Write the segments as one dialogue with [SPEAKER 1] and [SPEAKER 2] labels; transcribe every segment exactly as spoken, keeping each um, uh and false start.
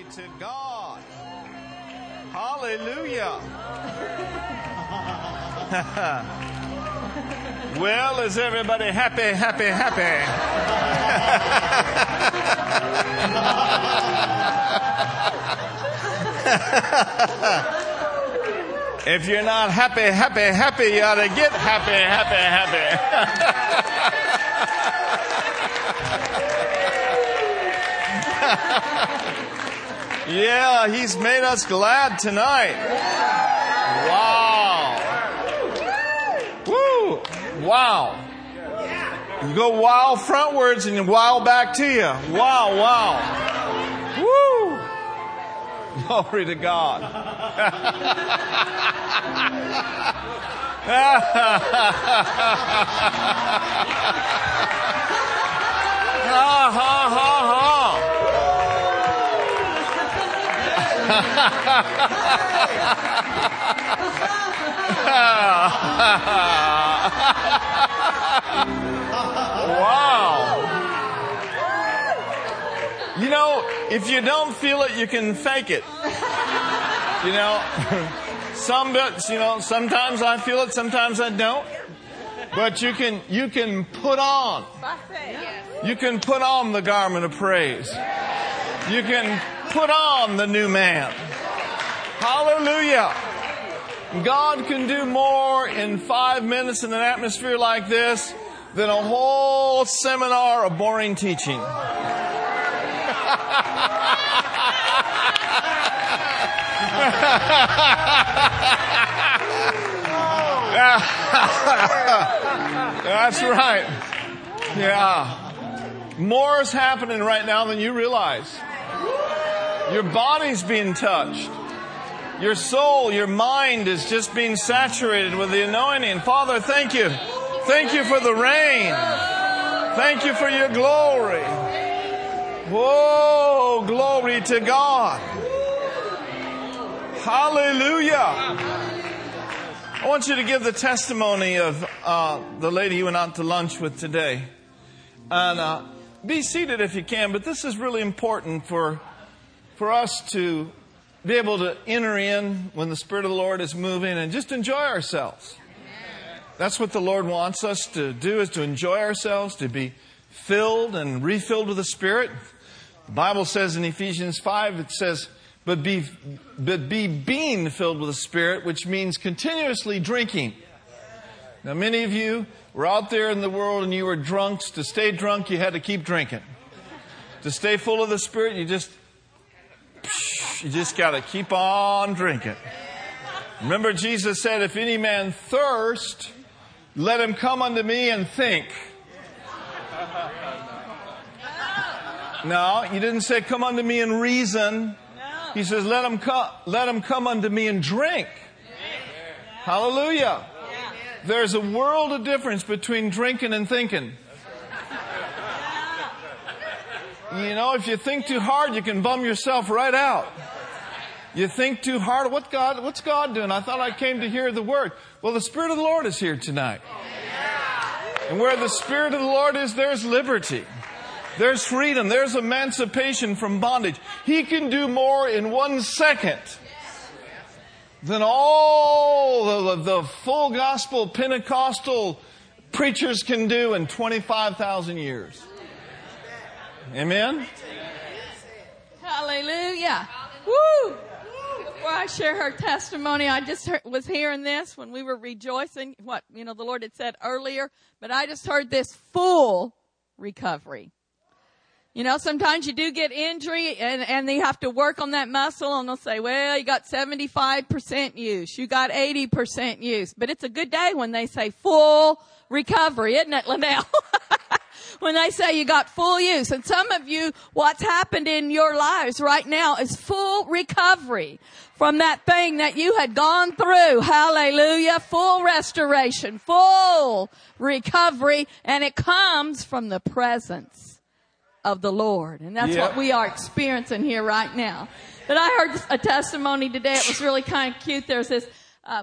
[SPEAKER 1] to God. Hallelujah. Well, is everybody happy, happy, happy? If you're not happy, happy, happy, you ought to get happy, happy, happy. Yeah, He's made us glad tonight. Wow. Woo. Wow. You go wow frontwards and you wow back to you. Wow, wow. Woo. Glory to God. Ha ha ha ha. Wow. You know, if you don't feel it, you can fake it. You know, some bits, you know, sometimes I feel it, sometimes I don't. But you can, you can put on, you can put on the garment of praise. You can put on the new man. Hallelujah. God can do more in five minutes in an atmosphere like this than a whole seminar of boring teaching. That's right. Yeah. More is happening right now than you realize. Your body's being touched. Your soul, your mind is just being saturated with the anointing. Father, thank you. Thank you for the rain. Thank you for your glory. Whoa, glory to God. Hallelujah. I want you to give the testimony of uh, the lady you went out to lunch with today. And uh, be seated if you can, but this is really important for, for us to be able to enter in when the Spirit of the Lord is moving and just enjoy ourselves. That's what the Lord wants us to do, is to enjoy ourselves, to be filled and refilled with the Spirit. The Bible says in Ephesians five, it says, but be, but be being filled with the Spirit, which means continuously drinking. Now, many of you were out there in the world and you were drunks. To stay drunk, you had to keep drinking. To stay full of the Spirit, you just, you just got to keep on drinking. Remember, Jesus said, if any man thirst, let him come unto me and think. No, he didn't say come unto me and reason. He says, let him come, let him come unto me and drink. Hallelujah. There's a world of difference between drinking and thinking. You know, if you think too hard, you can bum yourself right out. You think too hard, what God, what's God doing? I thought I came to hear the word. Well, the Spirit of the Lord is here tonight. And where the Spirit of the Lord is, there's liberty. There's freedom. There's emancipation from bondage. He can do more in one second than all the, the full gospel Pentecostal preachers can do in twenty-five thousand years. Amen?
[SPEAKER 2] Hallelujah. Woo! Before I share her testimony, I just heard, was hearing this when we were rejoicing, what, you know, the Lord had said earlier, but I just heard this full recovery. You know, sometimes you do get injury and, and you have to work on that muscle, and they'll say, well, you got seventy-five percent use. You got eighty percent use. But it's a good day when they say full recovery, isn't it, Linnell? When they say you got full use. And some of you, what's happened in your lives right now is full recovery from that thing that you had gone through. Hallelujah. Full restoration, full recovery. And it comes from the presence of the Lord. And that's
[SPEAKER 1] yep.
[SPEAKER 2] what we are experiencing here right now. But I heard a testimony today. It was really kind of cute. There's this uh,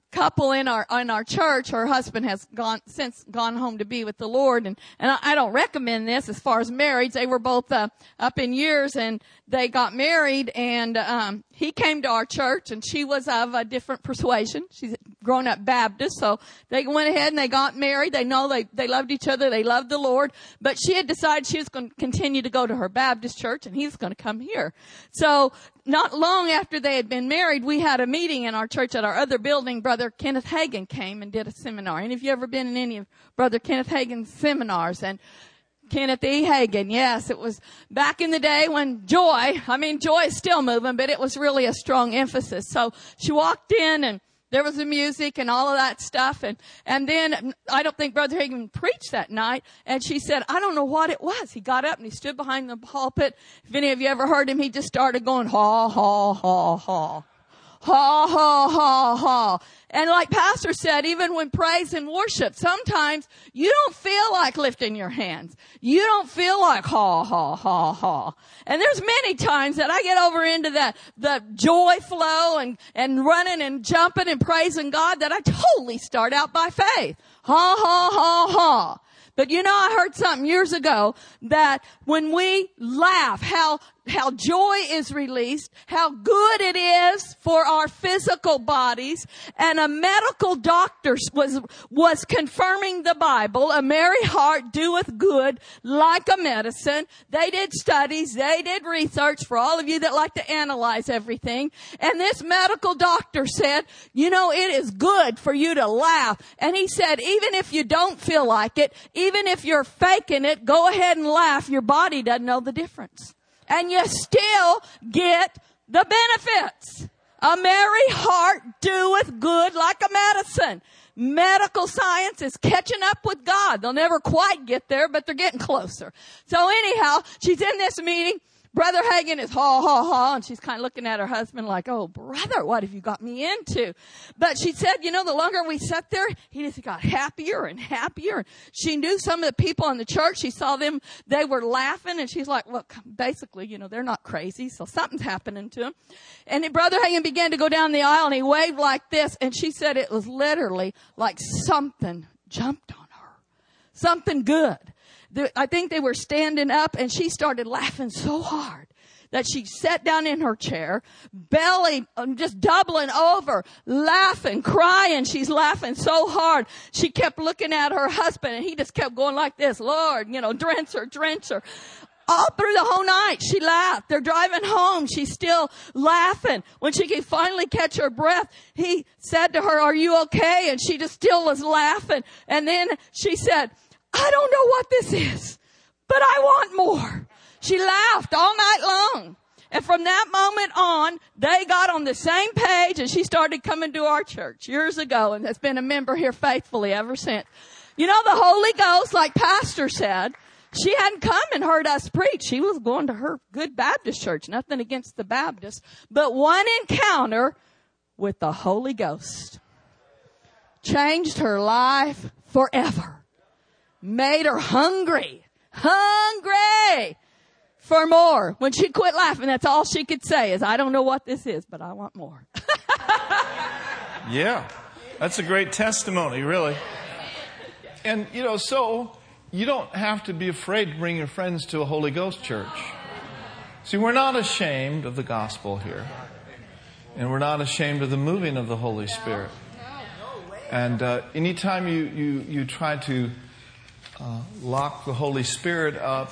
[SPEAKER 2] couple in our in our church. Her husband has gone since gone home to be with the Lord, and and I, I don't recommend this as far as marriage. They were both uh, up in years, and they got married, and um he came to our church, and she was of a different persuasion. She's grown up Baptist, so they went ahead and they got married. They know they they loved each other, they loved the Lord, but she had decided she was going to continue to go to her Baptist church, and he's going to come here. So not long after they had been married, we had a meeting in our church at our other building. Brother Kenneth Hagin came and did a seminar. Any of you ever been in any of Brother Kenneth Hagin's seminars? And Kenneth E. Hagin, yes, it was back in the day when joy, I mean, joy is still moving, but it was really a strong emphasis. So she walked in, and there was the music and all of that stuff. And, and then I don't think Brother Hagin preached that night. And she said, I don't know what it was. He got up and he stood behind the pulpit. If any of you ever heard him, he just started going, ha, ha, ha, ha. Ha, ha, ha, ha. And like Pastor said, even when praise and worship, sometimes you don't feel like lifting your hands. You don't feel like ha, ha, ha, ha. And there's many times that I get over into that, the joy flow and, and running and jumping and praising God that I totally start out by faith. Ha, ha, ha, ha. But you know, I heard something years ago that when we laugh, how how joy is released, how good it is for our physical bodies. And a medical doctor was was confirming the Bible. A merry heart doeth good like a medicine. They did studies. They did research for all of you that like to analyze everything. And this medical doctor said, you know, it is good for you to laugh. And he said, even if you don't feel like it, even if you're faking it, go ahead and laugh. Your body doesn't know the difference. And you still get the benefits. A merry heart doeth good like a medicine. Medical science is catching up with God. They'll never quite get there, but they're getting closer. So anyhow, she's in this meeting. Brother Hagin is ha, ha, ha, and she's kind of looking at her husband like, oh, brother, what have you got me into? But she said, you know, the longer we sat there, he just got happier and happier. She knew some of the people in the church. She saw them, they were laughing, and she's like, well, basically, you know, they're not crazy, so something's happening to them. And then Brother Hagin began to go down the aisle, and he waved like this, and she said it was literally like something jumped on her. Something good. I think they were standing up, and she started laughing so hard that she sat down in her chair, belly just doubling over, laughing, crying. She's laughing so hard. She kept looking at her husband, and he just kept going like this, Lord, you know, drench her, drench her. All through the whole night, she laughed. They're driving home. She's still laughing. When she could finally catch her breath, he said to her, are you okay? And she just still was laughing. And then she said, I don't know what this is, but I want more. She laughed all night long. And from that moment on, they got on the same page, and she started coming to our church years ago, and has been a member here faithfully ever since. You know, the Holy Ghost, like Pastor said, she hadn't come and heard us preach. She was going to her good Baptist church. Nothing against the Baptists, but one encounter with the Holy Ghost changed her life forever. Made her hungry, hungry for more. When she quit laughing, that's all she could say is, I don't know what this is, but I want more.
[SPEAKER 1] Yeah, that's a great testimony, really. And, you know, so you don't have to be afraid to bring your friends to a Holy Ghost church. See, we're not ashamed of the gospel here. And we're not ashamed of the moving of the Holy Spirit. And uh, anytime you, you, you try to Uh, lock the Holy Spirit up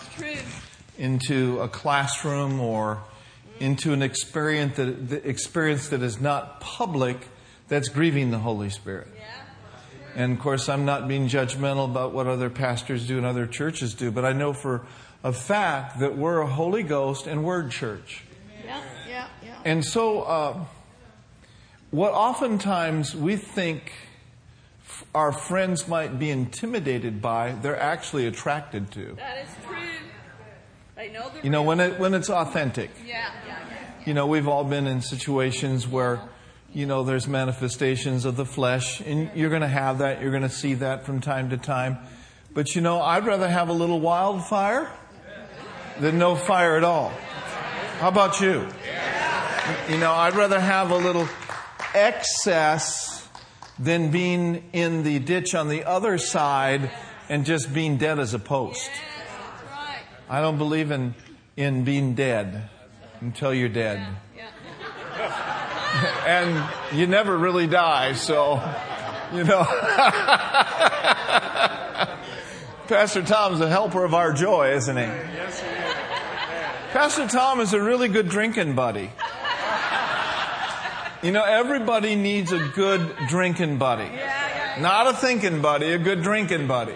[SPEAKER 1] into a classroom or into an experience that, the experience that is not public, that's grieving the Holy Spirit. Yeah. And of course, I'm not being judgmental about what other pastors do and other churches do, but I know for a fact that we're a Holy Ghost and Word church. Yeah, yeah, yeah. And so, uh, what oftentimes we think our friends might be intimidated by, they're actually attracted to.
[SPEAKER 2] That is true. They know the
[SPEAKER 1] You know, when it when it's authentic.
[SPEAKER 2] Yeah, yeah, yeah, yeah.
[SPEAKER 1] You know, we've all been in situations where, you know, there's manifestations of the flesh, and you're going to have that. You're going to see that from time to time. But, you know, I'd rather have a little wildfire than no fire at all. How about you? You know, I'd rather have a little excess than being in the ditch on the other side and just being dead as a post. I don't believe in, in being dead until you're dead. And you never really die, so, you know. Pastor Tom's a helper of our joy, isn't he? Yes, he is. Pastor Tom is a really good drinking buddy. You know, everybody needs a good drinking buddy. Not a thinking buddy, a good drinking buddy.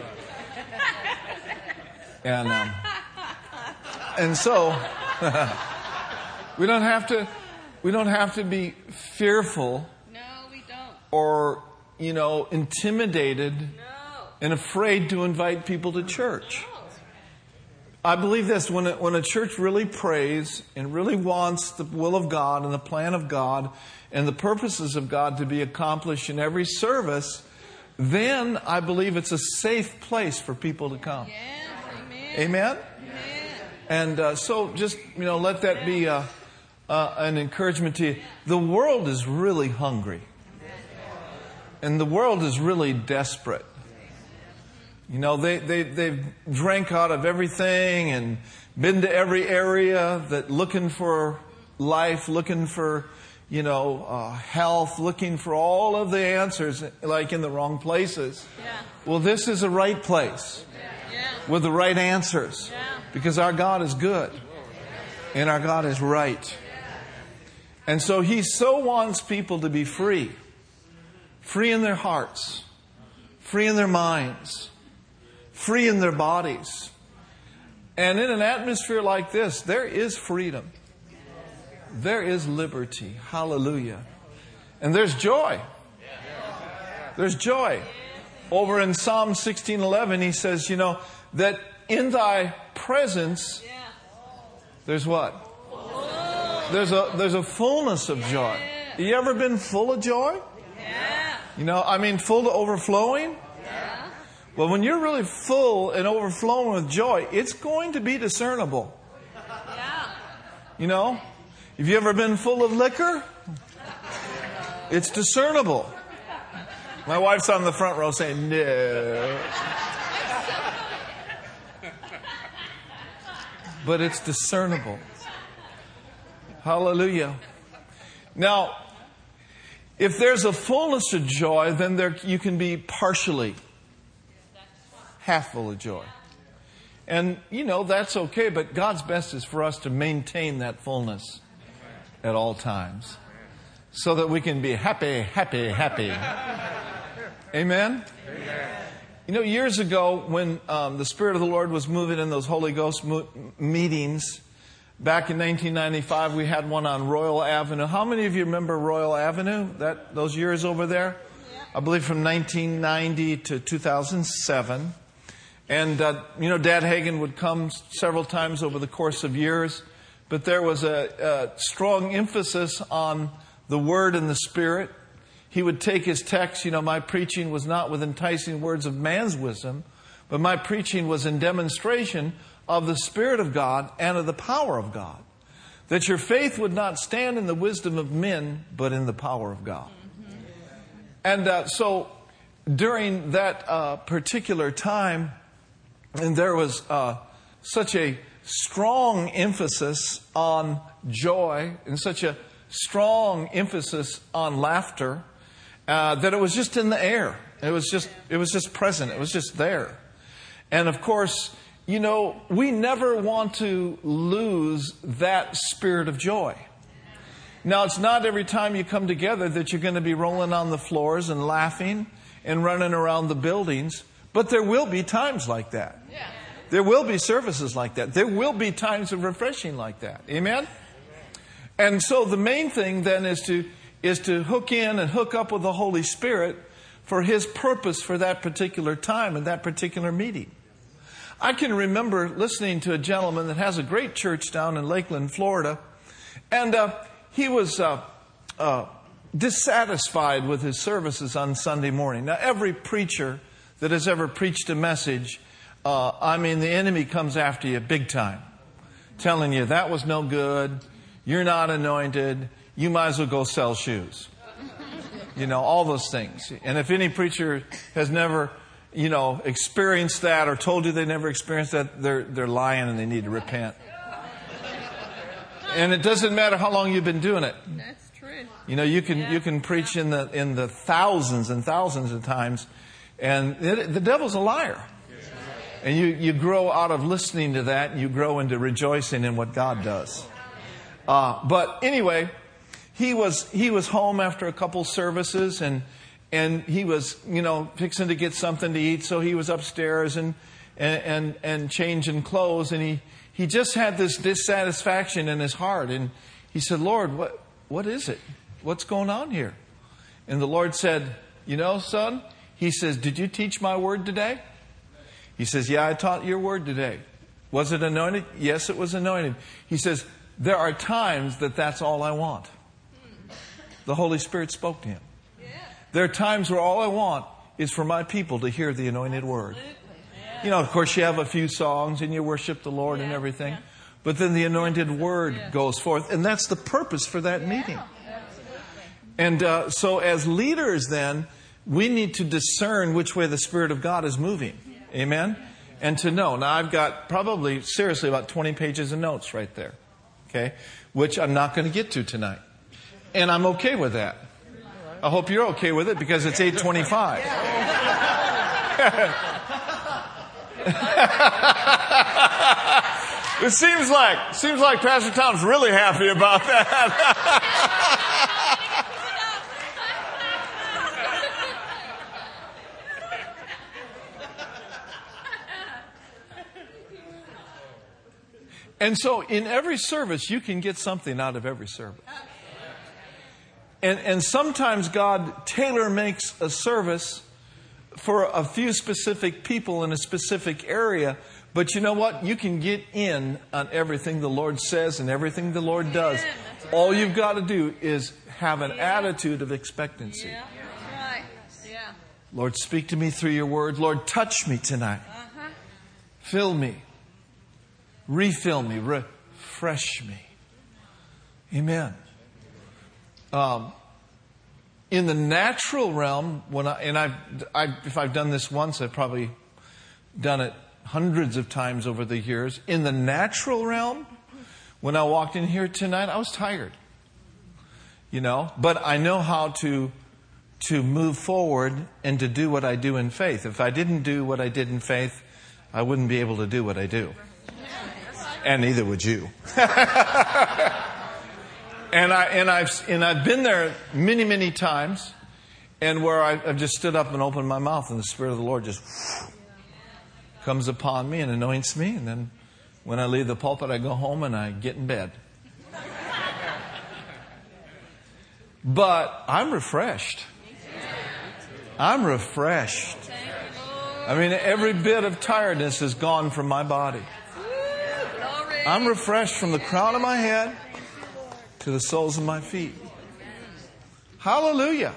[SPEAKER 1] And, um, and so, we don't have to, we don't have to be fearful.
[SPEAKER 2] No, we don't.
[SPEAKER 1] Or, you know, intimidated.
[SPEAKER 2] No.
[SPEAKER 1] And afraid to invite people to church. I believe this, when a, when a church really prays and really wants the will of God and the plan of God and the purposes of God to be accomplished in every service, then I believe it's a safe place for people to come.
[SPEAKER 2] Yes, amen.
[SPEAKER 1] Amen?
[SPEAKER 2] Amen.
[SPEAKER 1] And uh, so just, you know, let that be uh, uh, an encouragement to you. The world is really hungry. And the world is really desperate. You know, they, they, they've drank out of everything and been to every area that looking for life, looking for, you know, uh, health, looking for all of the answers, like in the wrong places.
[SPEAKER 2] Yeah.
[SPEAKER 1] Well, this is a right place
[SPEAKER 2] Yeah.
[SPEAKER 1] with the right answers
[SPEAKER 2] Yeah.
[SPEAKER 1] because our God is good and our God is right. And so He so wants people to be free, free in their hearts, free in their minds, free in their bodies. And in an atmosphere like this, there is freedom. There is liberty. Hallelujah. And there's joy. There's joy. Over in Psalm sixteen eleven, he says, you know, that in thy presence, there's what? There's a, there's a fullness of joy. You ever been full of joy? You know, I mean, full to overflowing? Well, when you're really full and overflowing with joy, it's going to be discernible.
[SPEAKER 2] Yeah.
[SPEAKER 1] You know, have you ever been full of liquor? It's discernible. My wife's on the front row saying, no. But it's discernible. Hallelujah. Now, if there's a fullness of joy, then there you can be partially half full of joy. And, you know, that's okay, but God's best is for us to maintain that fullness at all times so that we can be happy, happy, happy. Amen? Amen. You know, years ago when um, the Spirit of the Lord was moving in those Holy Ghost mo- meetings, back in nineteen ninety-five, we had one on Royal Avenue. How many of you remember Royal Avenue, that those years over there? Yeah. I believe from nineteen ninety to two thousand seven. And, uh, you know, Dad Hagin would come several times over the course of years. But there was a, a strong emphasis on the Word and the Spirit. He would take his text. You know, my preaching was not with enticing words of man's wisdom, but my preaching was in demonstration of the Spirit of God and of the power of God. That your faith would not stand in the wisdom of men, but in the power of God. Mm-hmm. And uh, so during that uh, particular time, and there was uh, such a strong emphasis on joy and such a strong emphasis on laughter uh, that it was just in the air. It was just, it was just present. It was just there. And of course, you know, we never want to lose that spirit of joy. Now, it's not every time you come together that you're going to be rolling on the floors and laughing and running around the buildings. But there will be times like that. Yeah. There will be services like that. There will be times of refreshing like that. Amen? And so the main thing then is to is to hook in and hook up with the Holy Spirit for His purpose for that particular time and that particular meeting. I can remember listening to a gentleman that has a great church down in Lakeland, Florida. And uh, he was uh, uh, dissatisfied with his services on Sunday morning. Now, every preacher that has ever preached a message, uh, I mean, the enemy comes after you big time, telling you that was no good, you're not anointed, you might as well go sell shoes. You know, all those things. And if any preacher has never, you know, experienced that or told you they never experienced that, they're, they're lying and they need to repent. And it doesn't matter how long you've been doing it.
[SPEAKER 2] That's true.
[SPEAKER 1] You know, you can,
[SPEAKER 2] Yeah.
[SPEAKER 1] you can preach in the, in the thousands and thousands of times, and it, the devil's a liar. And you, you grow out of listening to that, and you grow into rejoicing in what God does. Uh, but anyway, he was, he was home after a couple services, and, and he was, you know, fixing to get something to eat. So he was upstairs and, and, and, and changing clothes, and he, he just had this dissatisfaction in his heart. And he said, Lord, what, what is it? What's going on here? And the Lord said, you know, son, he says, did you teach my word today? He says, yeah, I taught your word today. Was it anointed? Yes, it was anointed. He says, there are times that that's all I want. The Holy Spirit spoke to him. There are times where all I want is for my people to hear the anointed word. You know, of course, you have a few songs and you worship the Lord and everything. But then the anointed word goes forth. And that's the purpose for that meeting. And uh, so as leaders then, we need to discern which way the Spirit of God is moving. Amen? And to know. Now, I've got probably, seriously, about twenty pages of notes right there. Okay? Which I'm not going to get to tonight. And I'm okay with that. I hope you're okay with it because it's eight twenty-five. It seems like, seems like Pastor Tom's really happy about that. And so in every service, you can get something out of every service. And, and sometimes God tailor makes a service for a few specific people in a specific area. But you know what? You can get in on everything the Lord says and everything the Lord does. All you've got to do is have an attitude of expectancy.
[SPEAKER 2] Yeah. Right. Yeah.
[SPEAKER 1] Lord, speak to me through your word. Lord, touch me tonight.
[SPEAKER 2] Uh-huh.
[SPEAKER 1] Fill me. Refill me. Refresh me. Amen. Um, in the natural realm, when I, and I've, I, if I've done this once, I've probably done it hundreds of times over the years. In the natural realm, when I walked in here tonight, I was tired. You know, but I know how to, to move forward and to do what I do in faith. If I didn't do what I did in faith, I wouldn't be able to do what I do. And neither would you. and I and I've and I've been there many many times, and where I, I've just stood up and opened my mouth, and the Spirit of the Lord just comes upon me and anoints me, and then when I leave the pulpit, I go home and I get in bed. But I'm refreshed. I'm refreshed. I mean, every bit of tiredness is gone from my body. I'm refreshed from the crown of my head to the soles of my feet. Hallelujah.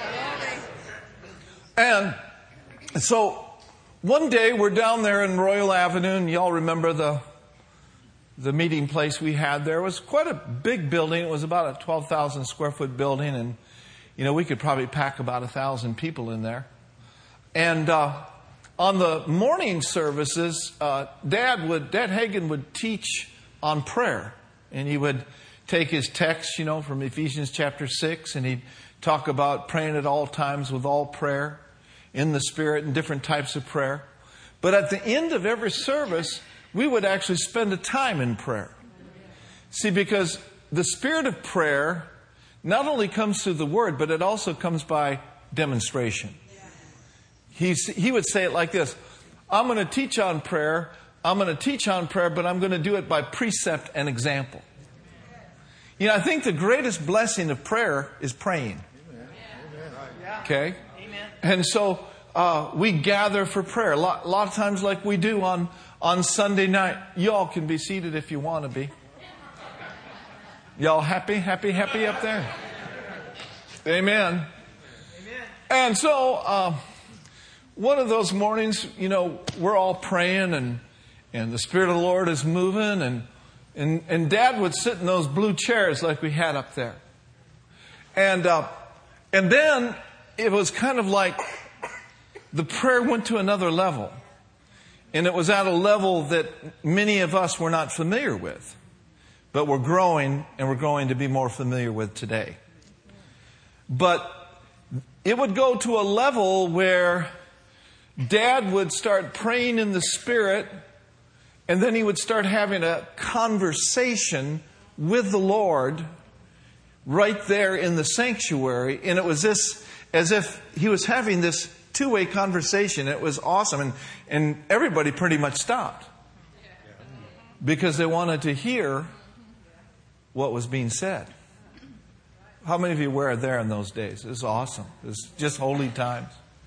[SPEAKER 1] And so one day we're down there in Royal Avenue, and y'all remember the the meeting place we had there. It was quite a big building. It was about a twelve thousand square foot building, and you know, we could probably pack about a thousand people in there. And uh on the morning services, uh, Dad would, Dad Hagin would teach on prayer. And he would take his text, you know, from Ephesians chapter six, and he'd talk about praying at all times with all prayer in the Spirit and different types of prayer. But at the end of every service, we would actually spend a time in prayer. See, because the spirit of prayer not only comes through the Word, but it also comes by demonstration. He's, he would say it like this: I'm going to teach on prayer, I'm going to teach on prayer, but I'm going to do it by precept and example. You know, I think the greatest blessing of prayer is praying. Okay? And so uh, we gather for prayer. A lot, a lot of times like we do on, on Sunday night. Y'all can be seated if you want to be. Y'all happy, happy, happy up there? Amen. And so... Uh, One of those mornings, you know, we're all praying, and and the Spirit of the Lord is moving, and and, and Dad would sit in those blue chairs like we had up there. And uh, And then it was kind of like the prayer went to another level. And it was at a level that many of us were not familiar with. But we're growing, and we're going to be more familiar with today. But it would go to a level where Dad would start praying in the Spirit, and then he would start having a conversation with the Lord right there in the sanctuary. And it was this, as if he was having this two-way conversation. It was awesome. And, and everybody pretty much stopped because they wanted to hear what was being said. How many of you were there in those days? It was awesome. It was just holy times.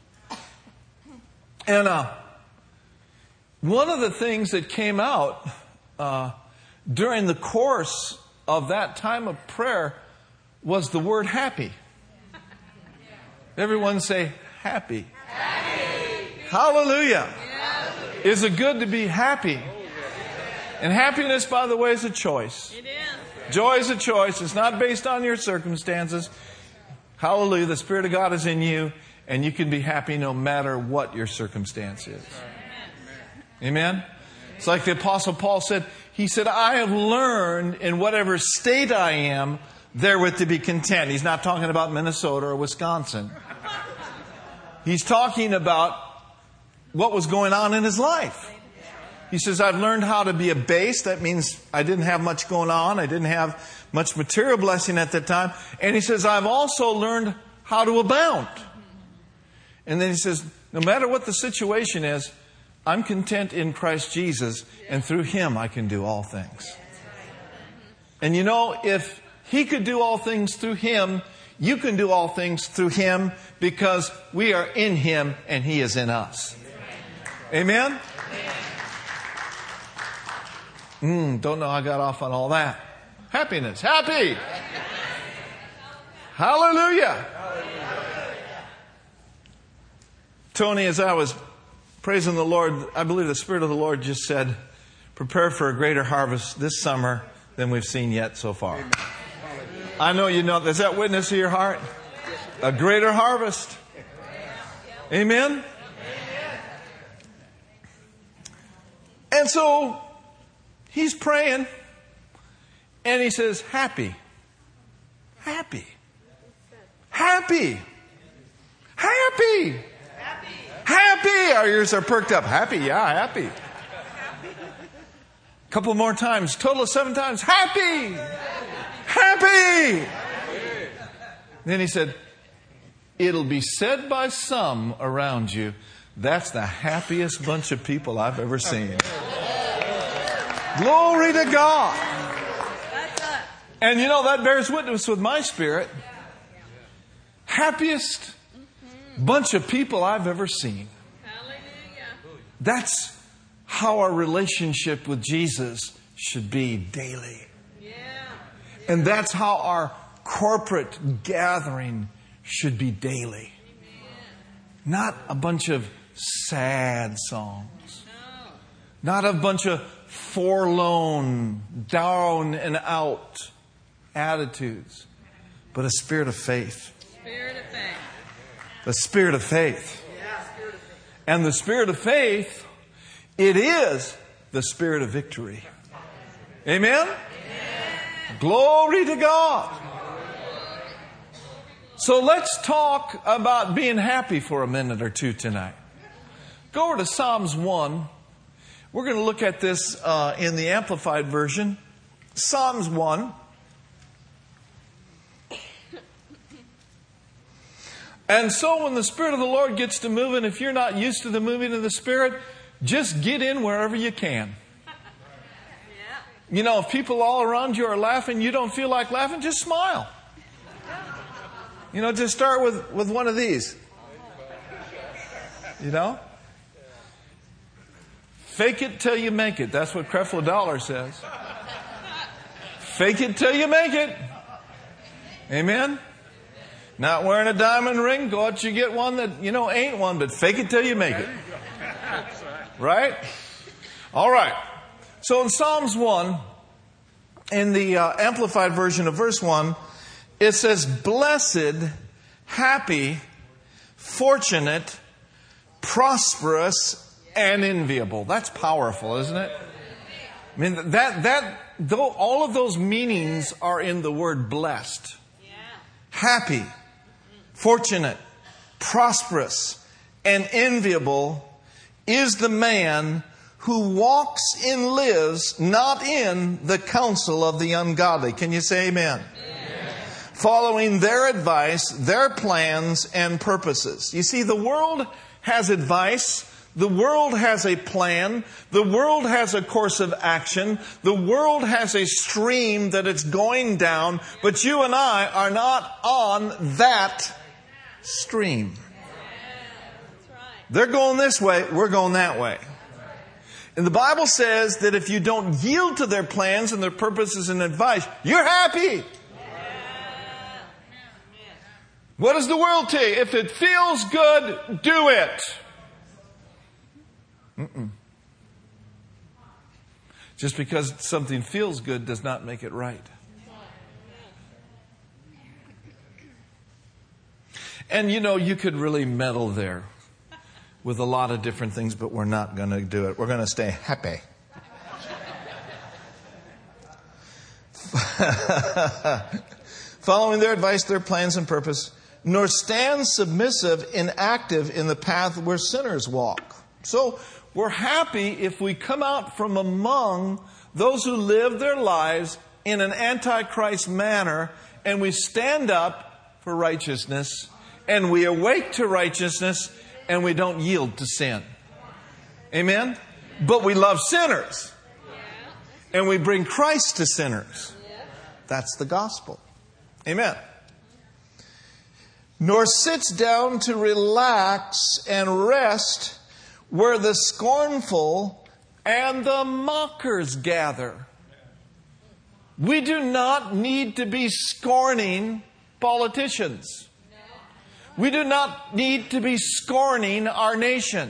[SPEAKER 1] And uh, one of the things that came out uh, during the course of that time of prayer was the word happy. Everyone say happy. Happy. Hallelujah. Yeah. Is it good to be happy? And happiness, by the way, is a choice. It is. Joy is a choice. It's not based on your circumstances. Hallelujah. The Spirit of God is in you, and you can be happy no matter what your circumstance is. Amen? It's like the Apostle Paul said. He said, I have learned in whatever state I am, therewith to be content. He's not talking about Minnesota or Wisconsin. He's talking about what was going on in his life. He says, I've learned how to be abased. That means I didn't have much going on. I didn't have much material blessing at that time. And he says, I've also learned how to abound. And then he says, no matter what the situation is, I'm content in Christ Jesus, and through Him I can do all things. And you know, if He could do all things through Him, you can do all things through Him, because we are in Him and He is in us. Amen? Mm, don't know how I got off on all that. Happiness. Happy. Hallelujah. Tony, as I was praising the Lord, I believe the Spirit of the Lord just said, prepare for a greater harvest this summer than we've seen yet so far. Amen. I know you know. Is that witness to your heart? A greater harvest. Amen? And so he's praying, and he says, happy. Happy. Happy. Happy. Happy. Our ears are perked up. Happy. Yeah, happy. A couple more times. Total of seven times. Happy. Happy. Then he said, it'll be said by some around you, that's the happiest bunch of people I've ever seen. Glory to God. And you know, that bears witness with my spirit. Happiest bunch of people I've ever seen. That's how our relationship with Jesus should be daily. And that's how our corporate gathering should be daily. Not a bunch of sad songs. Not a bunch of forlorn, down and out attitudes. But a spirit of faith.
[SPEAKER 2] Spirit of faith.
[SPEAKER 1] The spirit of faith. And the spirit of faith, it is the spirit of victory. Amen? Amen. Glory to God. So let's talk about being happy for a minute or two tonight. Go over to Psalms one. We're going to look at this uh, in the Amplified Version. Psalms one. And so when the Spirit of the Lord gets to moving, if you're not used to the moving of the Spirit, just get in wherever you can. You know, if people all around you are laughing, you don't feel like laughing, just smile. You know, just start with, with one of these. You know? Fake it till you make it. That's what Creflo Dollar says. Fake it till you make it. Amen? Not wearing a diamond ring, go out you get one that, you know, ain't one, but fake it till you make it. Right? All right. So in Psalms one, in the uh, Amplified Version of verse one, it says, blessed happy, fortunate, prosperous, and enviable. That's powerful, isn't it? I mean, that, that, though all of those meanings are in the word blessed. Happy, fortunate, prosperous, and enviable is the man who walks and lives not in the counsel of the ungodly. Can you say amen? Amen. Following their advice, their plans, and purposes. You see, the world has advice. The world has a plan. The world has a course of action. The world has a stream that it's going down. But you and I are not on that stream. They're going this way. We're going that way. And the Bible says that if you don't yield to their plans and their purposes and advice, you're happy. What does the world tell you? If it feels good, do it. Mm-mm. Just because something feels good does not make it right. And you know, you could really meddle there with a lot of different things, but we're not going to do it. We're going to stay happy. Following their advice, their plans and purpose, nor stand submissive, inactive in the path where sinners walk. So we're happy if we come out from among those who live their lives in an antichrist manner, and we stand up for righteousness, and we awake to righteousness, and we don't yield to sin. Amen? But we love sinners. And we bring Christ to sinners. That's the gospel. Amen. Nor sits down to relax and rest where the scornful and the mockers gather. We do not need to be scorning politicians. We do not need to be scorning our nation.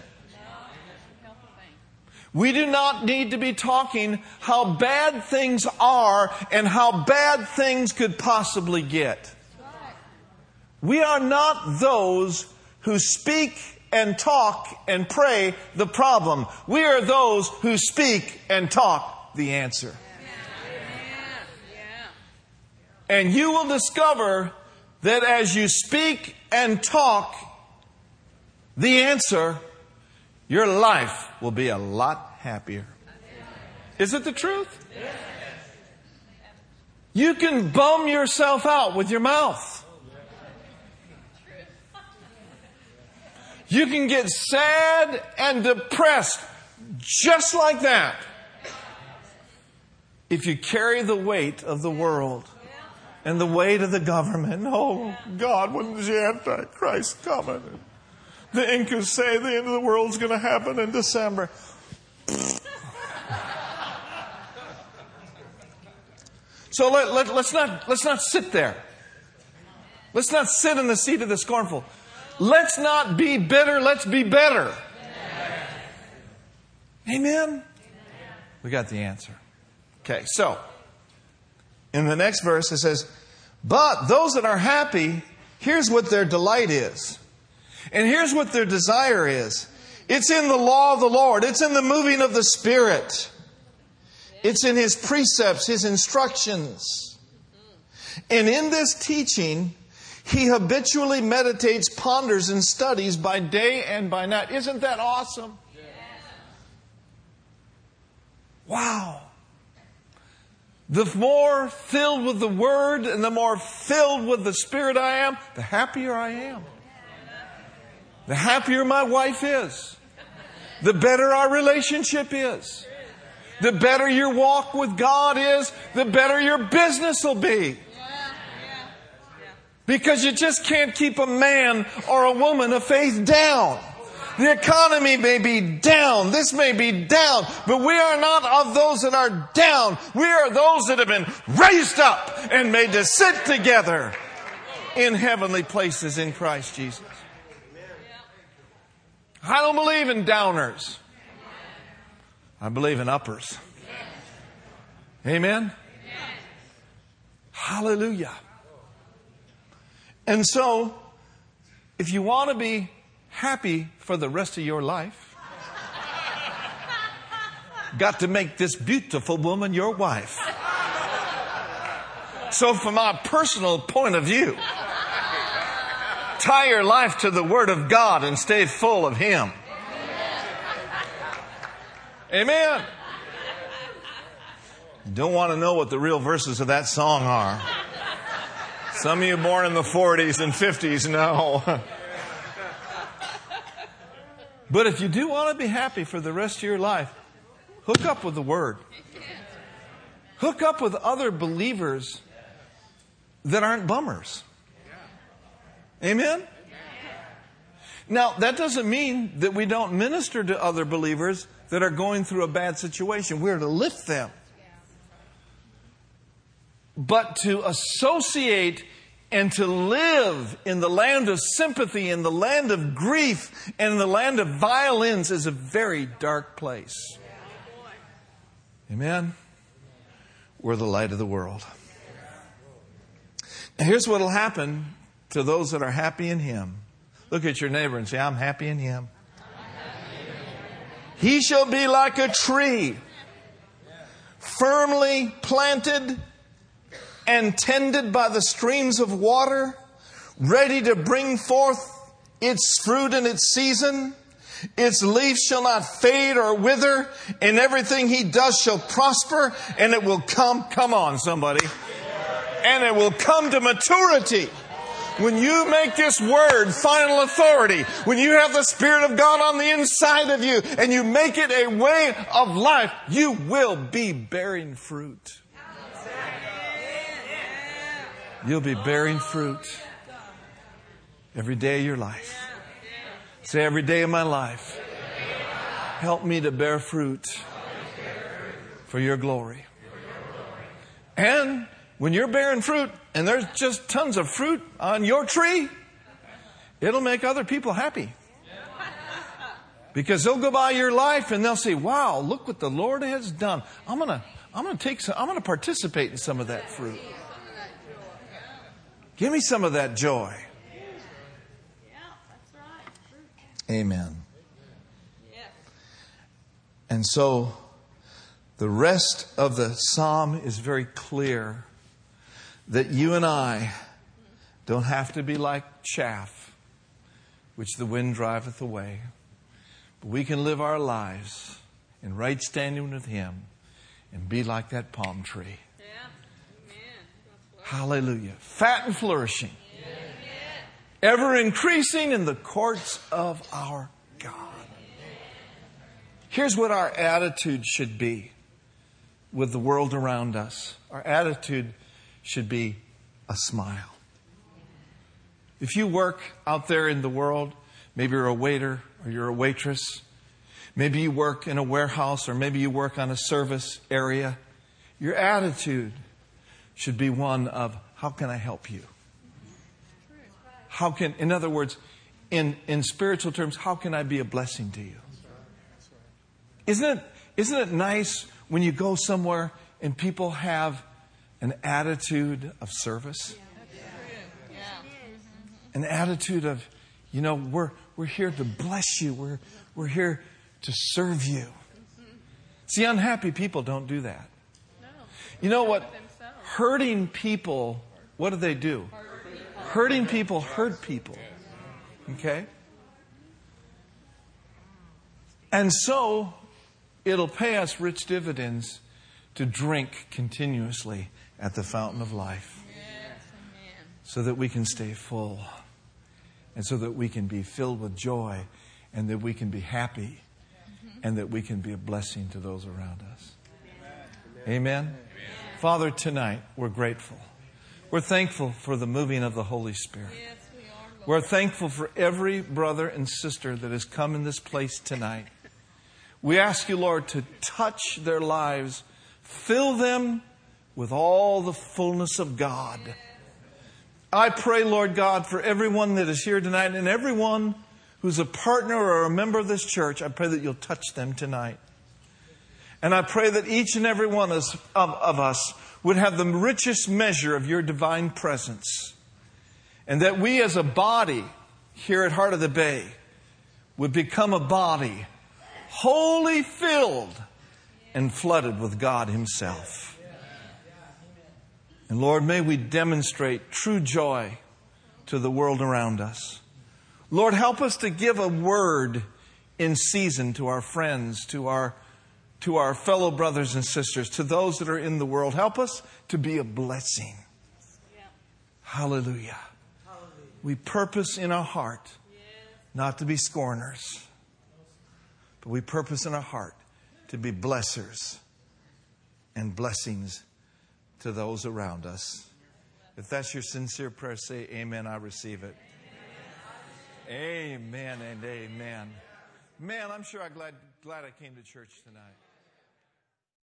[SPEAKER 1] We do not need to be talking how bad things are and how bad things could possibly get. We are not those who speak and talk and pray the problem. We are those who speak and talk the answer. And you will discover that as you speak and talk the answer, your life will be a lot happier. Is it the truth? You can bum yourself out with your mouth. You can get sad and depressed just like that if you carry the weight of the world and the weight of the government. Oh, God, when is the Antichrist coming? The Incas say the end of the world's going to happen in December. So let, let, let's not, let's not sit there. Let's not sit in the seat of the scornful. Let's not be bitter. Let's be better. Amen? Amen? We got the answer. Okay, so in the next verse it says, but those that are happy, here's what their delight is. And here's what their desire is. It's in the law of the Lord. It's in the moving of the Spirit. It's in His precepts, His instructions. And in this teaching, he habitually meditates, ponders, and studies by day and by night. Isn't that awesome? Wow. The more filled with the Word and the more filled with the Spirit I am, the happier I am. The happier my wife is. The better our relationship is. The better your walk with God is, the better your business will be. Because you just can't keep a man or a woman of faith down. The economy may be down. This may be down. But we are not of those that are down. We are those that have been raised up and made to sit together in heavenly places in Christ Jesus. I don't believe in downers. I believe in uppers. Amen? Hallelujah. And so, if you want to be happy for the rest of your life, got to make this beautiful woman your wife. So from my personal point of view, tie your life to the Word of God and stay full of Him. Amen. Don't want to know what the real verses of that song are. Some of you born in the forties and fifties know. But if you do want to be happy for the rest of your life, hook up with the Word. Hook up with other believers that aren't bummers. Amen? Now, that doesn't mean that we don't minister to other believers that are going through a bad situation. We're to lift them. But to associate and to live in the land of sympathy, in the land of grief, and in the land of violins is a very dark place. Amen? We're the light of the world. Now here's what will happen to those that are happy in Him. Look at your neighbor and say, I'm happy in Him. He shall be like a tree, firmly planted and tended by the streams of water, ready to bring forth its fruit in its season. Its leaf shall not fade or wither, and everything he does shall prosper, and it will come, come on somebody, and it will come to maturity. When you make this word final authority, when you have the Spirit of God on the inside of you, and you make it a way of life, you will be bearing fruit. You'll be bearing fruit every day of your life. Say, every day of my life, help me to bear fruit for your glory. And when you're bearing fruit and there's just tons of fruit on your tree, it'll make other people happy. Because they'll go by your life and they'll say, wow, look what the Lord has done. I'm going to I'm going to take some, I'm going to participate in some of that fruit. Give me some of that joy. Amen. And so the rest of the psalm is very clear that you and I don't have to be like chaff, which the wind driveth away. But we can live our lives in right standing with Him and be like that palm tree. Hallelujah. Fat and flourishing. Ever increasing in the courts of our God. Here's what our attitude should be with the world around us. Our attitude should be a smile. If you work out there in the world, maybe you're a waiter or you're a waitress, maybe you work in a warehouse or maybe you work on a service area, your attitude should be one of, how can I help you? How can, in other words, in, in spiritual terms, how can I be a blessing to you? Isn't it, isn't it nice when you go somewhere and people have an attitude of service? An attitude of, you know, we're, we're here to bless you. We're, we're here to serve you. See, unhappy people don't do that. You know what? Hurting people, what do they do? Hurting people hurt people. Okay? And so, it'll pay us rich dividends to drink continuously at the fountain of life. So that we can stay full. And so that we can be filled with joy. And that we can be happy. And that we can be a blessing to those around us. Amen? Father, tonight we're grateful. We're thankful for the moving of the Holy Spirit. Yes, we are, Lord. We're thankful for every brother and sister that has come in this place tonight. We ask you, Lord, to touch their lives. Fill them with all the fullness of God. I pray, Lord God, for everyone that is here tonight and everyone who's a partner or a member of this church. I pray that you'll touch them tonight. And I pray that each and every one of, of us would have the richest measure of your divine presence. And that we as a body here at Heart of the Bay would become a body wholly filled and flooded with God Himself. And Lord, may we demonstrate true joy to the world around us. Lord, help us to give a word in season to our friends, to our, to our fellow brothers and sisters, to those that are in the world. Help us to be a blessing. Yeah. Hallelujah. Hallelujah. We purpose in our heart not to be scorners, but we purpose in our heart to be blessers and blessings to those around us. If that's your sincere prayer, say amen. I receive it. Amen, amen and amen. Man, I'm sure I'm glad, glad I came to church tonight.